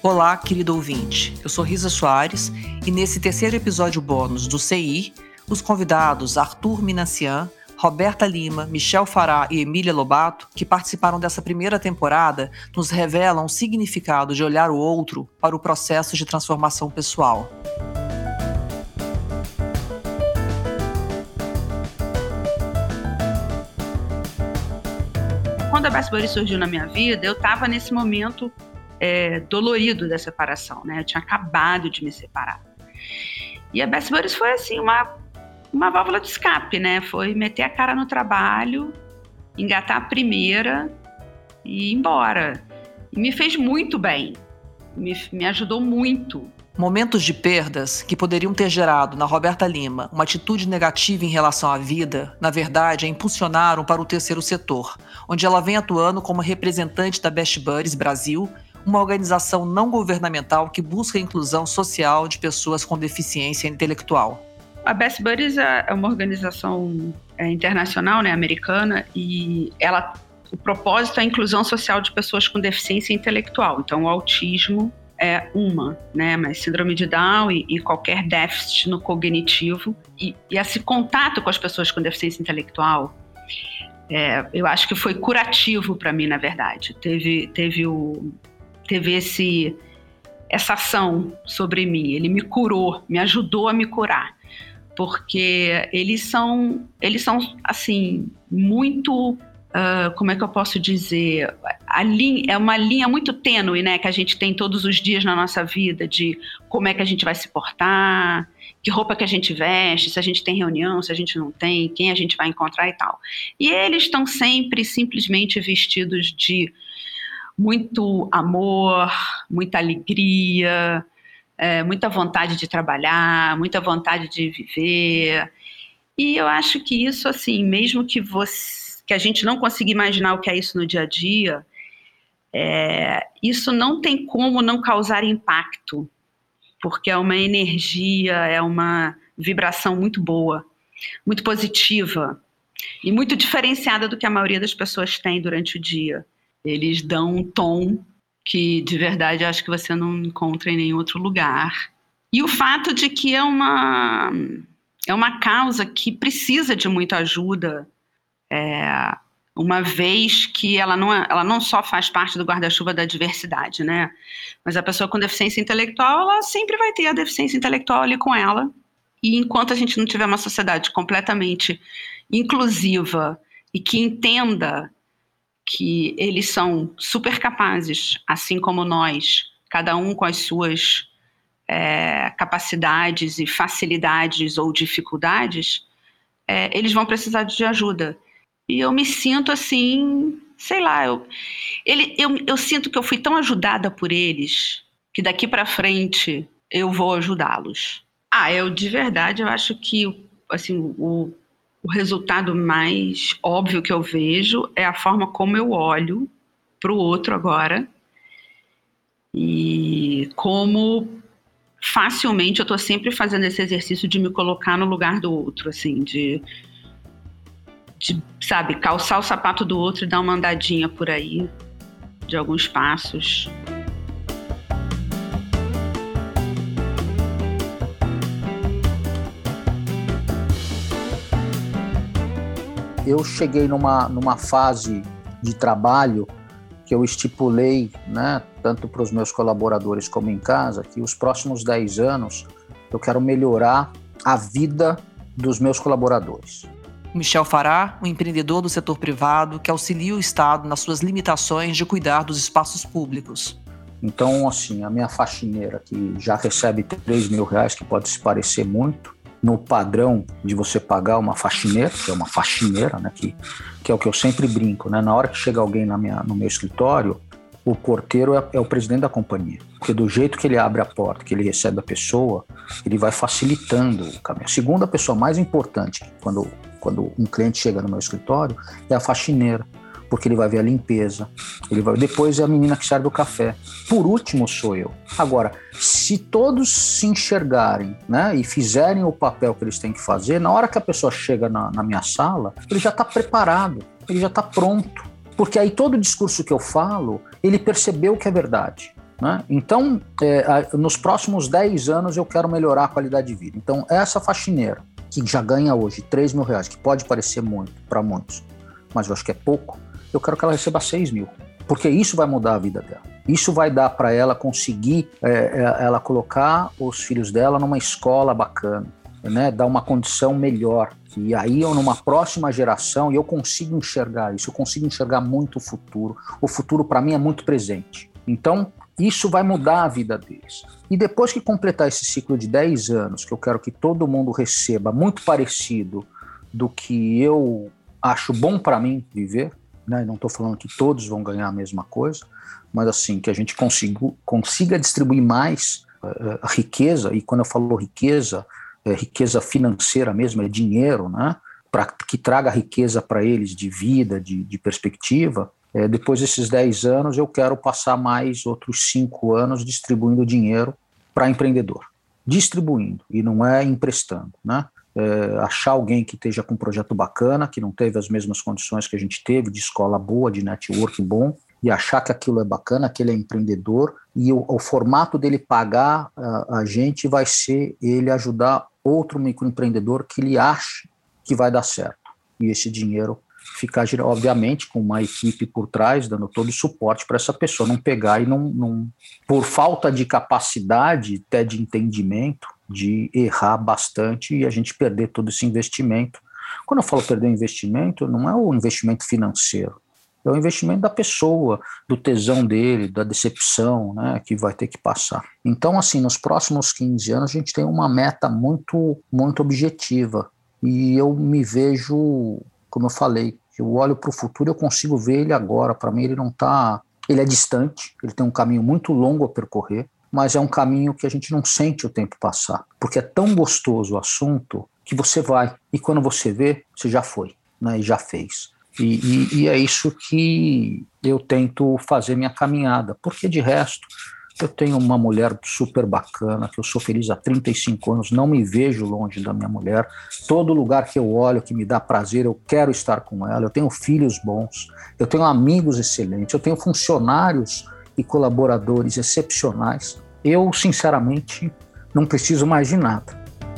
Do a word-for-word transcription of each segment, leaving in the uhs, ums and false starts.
Olá, querido ouvinte. Eu sou Risa Soares e nesse terceiro episódio bônus do C I, os convidados Arthur Minassian, Roberta Lima, Michel Fará e Emília Lobato, que participaram dessa primeira temporada, nos revelam o significado de olhar o outro para o processo de transformação pessoal. Quando a Best Buddies surgiu na minha vida, eu estava nesse momento é, dolorido da separação, né? Eu tinha acabado de me separar. E a Best Buddies foi assim, uma, uma válvula de escape, né? Foi meter a cara no trabalho, engatar a primeira e ir embora. E me fez muito bem, me, me ajudou muito. Momentos de perdas que poderiam ter gerado na Roberta Lima uma atitude negativa em relação à vida, na verdade, a impulsionaram para o terceiro setor, onde ela vem atuando como representante da Best Buddies Brasil, uma organização não governamental que busca a inclusão social de pessoas com deficiência intelectual. A Best Buddies é uma organização internacional, né, americana, e ela, o propósito é a inclusão social de pessoas com deficiência intelectual. Então, o autismo é uma, né, mas síndrome de Down e, e qualquer déficit no cognitivo. E, e esse contato com as pessoas com deficiência intelectual, é, eu acho que foi curativo para mim, na verdade. Teve, teve, o, teve esse, essa ação sobre mim. Ele me curou, me ajudou a me curar. Porque eles são, eles são assim, muito... Uh, como é que eu posso dizer, a linha, é uma linha muito tênue, né, que a gente tem todos os dias na nossa vida, de como é que a gente vai se portar, que roupa que a gente veste, se a gente tem reunião, se a gente não tem, quem a gente vai encontrar e tal. E eles estão sempre simplesmente vestidos de muito amor, muita alegria, é, muita vontade de trabalhar, muita vontade de viver. E eu acho que isso, assim, mesmo que você que a gente não consiga imaginar o que é isso no dia a dia, é, isso não tem como não causar impacto, porque é uma energia, é uma vibração muito boa, muito positiva e muito diferenciada do que a maioria das pessoas tem durante o dia. Eles dão um tom que, de verdade, acho que você não encontra em nenhum outro lugar. E o fato de que é uma, é uma causa que precisa de muita ajuda, É, uma vez que ela não, é, ela não só faz parte do guarda-chuva da diversidade, né? Mas a pessoa com deficiência intelectual, ela sempre vai ter a deficiência intelectual ali com ela. E enquanto a gente não tiver uma sociedade completamente inclusiva e que entenda que eles são super capazes, assim como nós, cada um com as suas é, capacidades e facilidades ou dificuldades, é, eles vão precisar de ajuda. E eu me sinto assim, sei lá, eu, ele, eu, eu sinto que eu fui tão ajudada por eles, que daqui para frente eu vou ajudá-los. Ah, eu de verdade, eu acho que assim, o, o resultado mais óbvio que eu vejo é a forma como eu olho para o outro agora e como facilmente eu estou sempre fazendo esse exercício de me colocar no lugar do outro, assim, de... de, sabe, calçar o sapato do outro e dar uma andadinha por aí, de alguns passos. Eu cheguei numa, numa fase de trabalho que eu estipulei, né, tanto para os meus colaboradores como em casa, que os próximos dez anos eu quero melhorar a vida dos meus colaboradores. Michel Fará, um empreendedor do setor privado que auxilia o Estado nas suas limitações de cuidar dos espaços públicos. Então, assim, a minha faxineira, que já recebe três mil reais, que pode se parecer muito, no padrão de você pagar uma faxineira, que é uma faxineira, né, que, que é o que eu sempre brinco, né? Na hora que chega alguém na minha, no meu escritório, o porteiro é, é o presidente da companhia. Porque do jeito que ele abre a porta, que ele recebe a pessoa, ele vai facilitando o caminho. A segunda pessoa mais importante, quando... quando um cliente chega no meu escritório, é a faxineira, porque ele vai ver a limpeza, ele vai... depois é a menina que serve o café. Por último sou eu. Agora, se todos se enxergarem, né, e fizerem o papel que eles têm que fazer, na hora que a pessoa chega na, na minha sala, ele já está preparado, ele já está pronto. Porque aí todo o discurso que eu falo, ele percebeu que é verdade. né? Então, é, nos próximos dez anos eu quero melhorar a qualidade de vida. Então, essa faxineira, que já ganha hoje três mil reais, que pode parecer muito para muitos, mas eu acho que é pouco, eu quero que ela receba seis mil. Porque isso vai mudar a vida dela. Isso vai dar para ela conseguir é, ela colocar os filhos dela numa escola bacana, né? Dar uma condição melhor. E aí, eu, numa próxima geração, eu consigo enxergar isso, eu consigo enxergar muito o futuro. O futuro, para mim, é muito presente. Então, isso vai mudar a vida deles. E depois que completar esse ciclo de dez anos, que eu quero que todo mundo receba muito parecido do que eu acho bom para mim viver, né? Não estou falando que todos vão ganhar a mesma coisa, mas assim, que a gente consiga, consiga distribuir mais uh, a riqueza, e quando eu falo riqueza, é riqueza financeira mesmo, é dinheiro, né? Para que traga riqueza para eles de vida, de, de perspectiva. É, depois desses dez anos, eu quero passar mais outros cinco anos distribuindo dinheiro para empreendedor. Distribuindo, e não é emprestando, né? É, achar alguém que esteja com um projeto bacana, que não teve as mesmas condições que a gente teve, de escola boa, de network bom, e achar que aquilo é bacana, que ele é empreendedor, e o, o formato dele pagar a, a gente vai ser ele ajudar outro microempreendedor que ele acha que vai dar certo. E esse dinheiro ficar, obviamente, com uma equipe por trás, dando todo o suporte para essa pessoa não pegar e não, não, por falta de capacidade, até de entendimento, de errar bastante e a gente perder todo esse investimento. Quando eu falo perder investimento, não é o investimento financeiro, é o investimento da pessoa, do tesão dele, da decepção, né, que vai ter que passar. Então, assim, nos próximos quinze anos, a gente tem uma meta muito, muito objetiva. E eu me vejo, como eu falei, eu olho para o futuro e eu consigo ver ele agora. Para mim, ele não está... Ele é distante, ele tem um caminho muito longo a percorrer, mas é um caminho que a gente não sente o tempo passar. Porque é tão gostoso o assunto que você vai. E quando você vê, você já foi, né, e já fez. E, e, e é isso que eu tento fazer minha caminhada, porque de resto eu tenho uma mulher super bacana, que eu sou feliz há trinta e cinco anos, não me vejo longe da minha mulher, todo lugar que eu olho que me dá prazer, eu quero estar com ela, eu tenho filhos bons, eu tenho amigos excelentes, eu tenho funcionários e colaboradores excepcionais. Eu, sinceramente, não preciso mais de nada.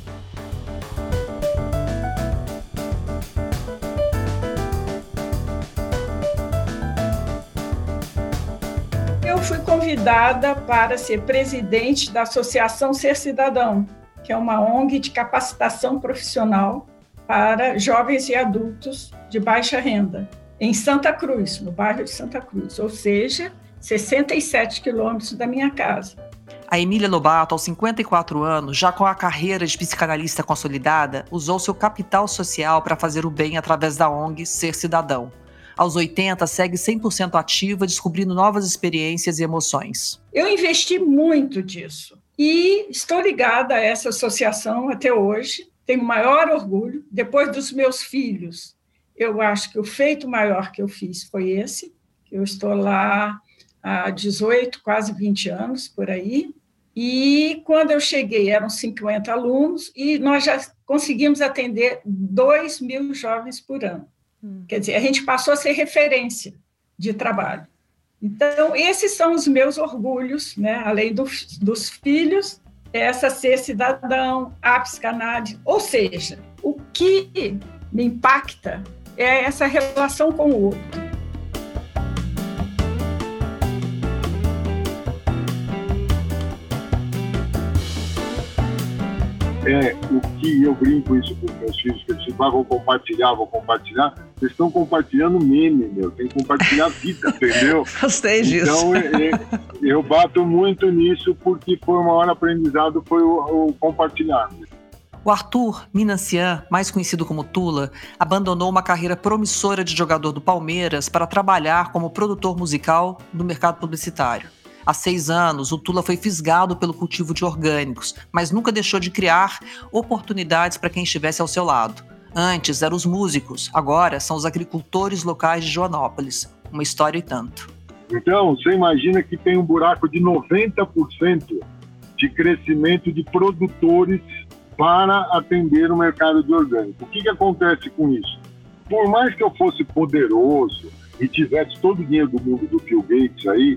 Fui convidada para ser presidente da Associação Ser Cidadão, que é uma O N G de capacitação profissional para jovens e adultos de baixa renda, em Santa Cruz, no bairro de Santa Cruz, ou seja, sessenta e sete quilômetros da minha casa. A Emília Lobato, aos cinquenta e quatro anos, já com a carreira de psicanalista consolidada, usou seu capital social para fazer o bem através da O N G Ser Cidadão. Aos oitenta, segue cem por cento ativa, descobrindo novas experiências e emoções. Eu investi muito disso e estou ligada a essa associação até hoje. Tenho o maior orgulho. Depois dos meus filhos, eu acho que o feito maior que eu fiz foi esse. Eu estou lá há dezoito, quase vinte anos, por aí. E quando eu cheguei, eram cinquenta alunos e nós já conseguimos atender dois mil jovens por ano. Quer dizer, a gente passou a ser referência de trabalho. Então, esses são os meus orgulhos, né? Além do, dos filhos, essa Ser Cidadão, a psicanálise. Ou seja, o que me impacta é essa relação com o outro. É, o que eu brinco isso com os meus filhos, que eles dizem, ah, vou compartilhar, vou compartilhar. Vocês estão compartilhando meme, meu. Tem que compartilhar a vida, entendeu? Gostei disso. Então, é, é, eu bato muito nisso porque foi o maior aprendizado, foi o, o compartilhar. O Arthur Minassian, mais conhecido como Tula, abandonou uma carreira promissora de jogador do Palmeiras para trabalhar como produtor musical no mercado publicitário. Há seis anos, o Tula foi fisgado pelo cultivo de orgânicos, mas nunca deixou de criar oportunidades para quem estivesse ao seu lado. Antes eram os músicos, agora são os agricultores locais de Joanópolis. Uma história e tanto. Então, você imagina que tem um buraco de noventa por cento de crescimento de produtores para atender o mercado de orgânico. O que, que acontece com isso? Por mais que eu fosse poderoso e tivesse todo o dinheiro do mundo do Bill Gates aí,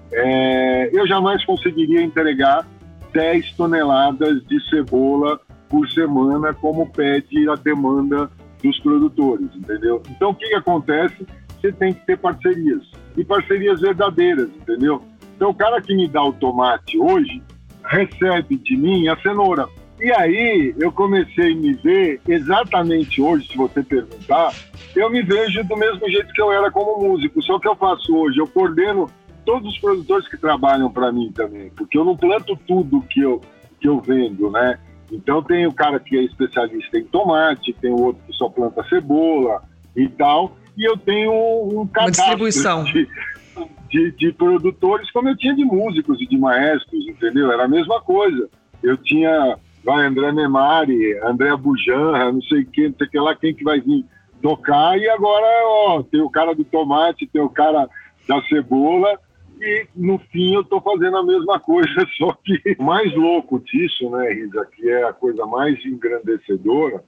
é, eu jamais conseguiria entregar dez toneladas de cebola por semana, como pede a demanda dos produtores, entendeu? Então, o que, que acontece? Você tem que ter parcerias, e parcerias verdadeiras, entendeu? Então, o cara que me dá o tomate hoje, recebe de mim a cenoura. E aí, eu comecei a me ver exatamente hoje, se você perguntar, eu me vejo do mesmo jeito que eu era como músico, só que eu faço hoje, eu coordeno todos os produtores que trabalham para mim também, porque eu não planto tudo que eu, que eu vendo, né? Então tem o cara que é especialista em tomate, tem o outro que só planta cebola e tal, e eu tenho um cadastro de, de, de produtores, como eu tinha de músicos e de maestros, entendeu? Era a mesma coisa. Eu tinha, vai, André Memari, André Bujanra, não sei quem, não sei que lá, quem que vai vir tocar, e agora, ó, tem o cara do tomate, tem o cara da cebola, e no fim eu estou fazendo a mesma coisa, só que o mais louco disso, né, Risa, que é a coisa mais engrandecedora,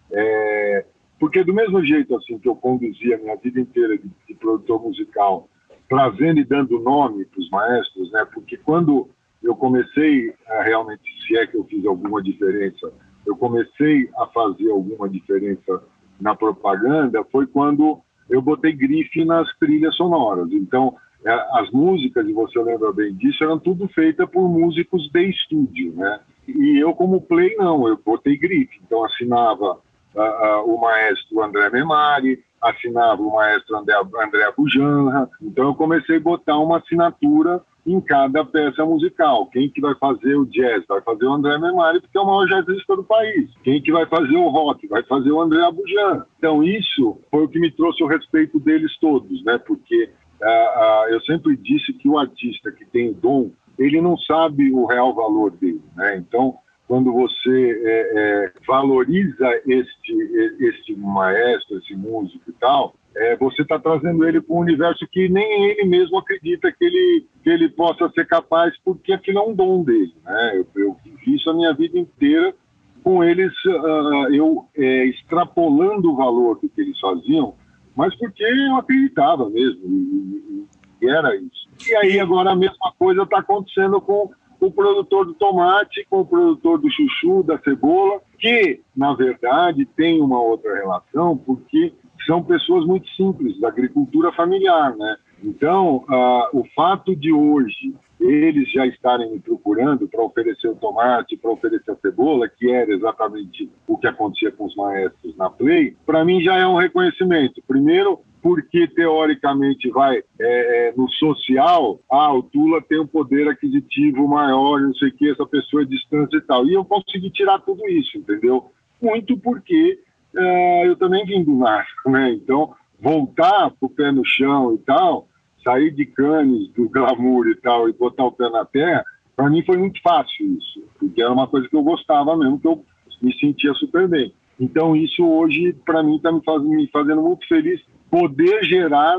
é... porque do mesmo jeito assim que eu conduzi a minha vida inteira de, de produtor musical, trazendo e dando nome para os maestros, né, porque quando eu comecei a realmente, se é que eu fiz alguma diferença, eu comecei a fazer alguma diferença na propaganda, foi quando eu botei grife nas trilhas sonoras. Então, as músicas, e você lembra bem disso, eram tudo feitas por músicos de estúdio, né? E eu, como play, não, eu botei grife. Então, assinava uh, uh, o maestro André Memari, assinava o maestro André, André Bujanra. Então, eu comecei a botar uma assinatura em cada peça musical. Quem que vai fazer o jazz? Vai fazer o André Memari, porque é o maior jazzista do país. Quem que vai fazer o rock? Vai fazer o André Bujanra. Então, isso foi o que me trouxe o respeito deles todos, né? Porque Uh, uh, eu sempre disse que o artista que tem o dom, ele não sabe o real valor dele, né? Então, quando você é, é, valoriza este, este maestro, esse músico e tal, é, você está trazendo ele para um universo que nem ele mesmo acredita que ele, que ele possa ser capaz, porque aquilo é um dom dele, né? Eu, eu vivi isso a minha vida inteira com eles, uh, eu é, extrapolando o valor do que eles faziam, mas porque eu acreditava mesmo, e, e era isso. E aí agora a mesma coisa está acontecendo com o produtor do tomate, com o produtor do chuchu, da cebola, que, na verdade, tem uma outra relação, porque são pessoas muito simples, da agricultura familiar, né? Então, uh, o fato de hoje eles já estarem me procurando para oferecer o tomate, para oferecer a cebola, que era exatamente o que acontecia com os maestros na Play, para mim já é um reconhecimento. Primeiro, porque teoricamente vai é, no social, ah, o Tula tem um poder aquisitivo maior, não sei o que, essa pessoa é distante e tal. E eu consegui tirar tudo isso, entendeu? Muito porque é, eu também vim do nada, né? Então, voltar pro pé no chão e tal, sair de Cannes, do glamour e tal, e botar o pé na terra, para mim foi muito fácil isso, porque era uma coisa que eu gostava mesmo, que eu me sentia super bem. Então isso hoje, para mim, está me, faz, me fazendo muito feliz poder gerar uh,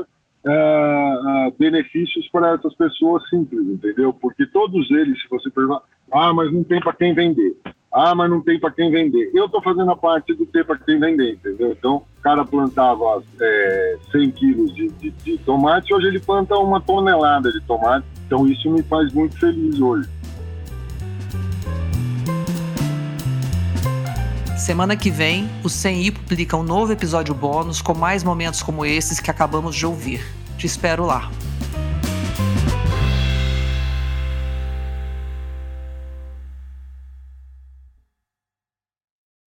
uh, benefícios para essas pessoas simples, entendeu? Porque todos eles, se você perguntar, ah, mas não tem para quem vender. Ah, mas não tem para quem vender. Eu estou fazendo a parte do ter para quem vender, entendeu? Então, o cara plantava é, cem quilos de, de, de tomate, hoje ele planta uma tonelada de tomate. Então, isso me faz muito feliz hoje. Semana que vem, o cem i publica um novo episódio bônus com mais momentos como esses que acabamos de ouvir. Te espero lá.